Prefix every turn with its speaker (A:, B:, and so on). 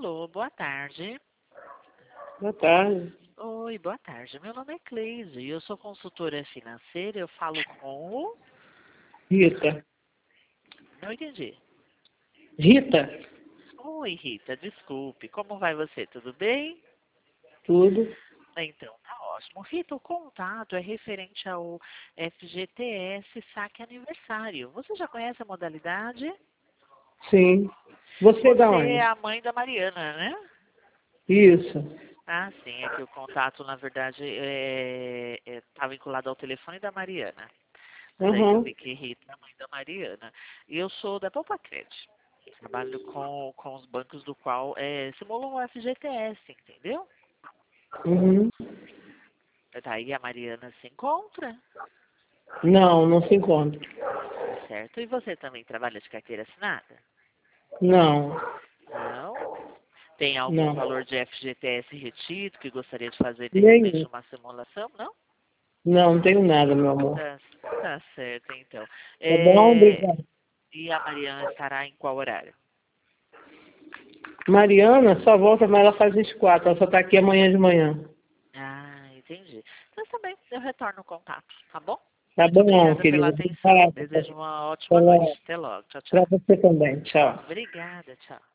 A: Alô, boa tarde.
B: Boa tarde.
A: Oi, boa tarde. Meu nome é Cleise, eu sou consultora financeira, eu falo com o...
B: Rita.
A: Não entendi.
B: Rita?
A: Oi, Rita, desculpe. Como vai você? Tudo bem?
B: Tudo?
A: Então, tá ótimo. Rita, o contato é referente ao FGTS Saque Aniversário. Você já conhece a modalidade?
B: Sim. Você da
A: Você é
B: onde?
A: a mãe da Mariana, né?
B: Isso.
A: Ah, sim, é que o contato, na verdade, tá vinculado ao telefone da Mariana. Daí eu
B: Uhum.
A: vi que Rita é a mãe da Mariana. E eu sou da Poupa-Cred. Trabalho com os bancos do qual simulam o FGTS, entendeu?
B: Uhum.
A: Daí a Mariana se encontra,
B: Não, não se encontra.
A: tá certo? E você também trabalha de carteira assinada?
B: Não.
A: Não? Tem algum
B: Não.
A: valor de FGTS retido que gostaria de fazer de repente
B: Nenhum.
A: uma simulação? Não?
B: Não, não tenho nada, meu amor.
A: Tá certo, então.
B: Tá bom?
A: É,
B: Obrigada.
A: e a Mariana estará em qual horário?
B: Mariana só volta, mas ela faz 24. Ela só tá aqui amanhã de manhã.
A: Ah, entendi. Então também eu retorno o contato, tá bom?
B: Tá
A: Muito
B: bom,
A: obrigada pela
B: querida.
A: atenção.
B: Obrigada.
A: Desejo uma ótima noite. Até logo. Tchau,
B: Pra
A: tchau.
B: você também. Tchau.
A: Obrigada, tchau.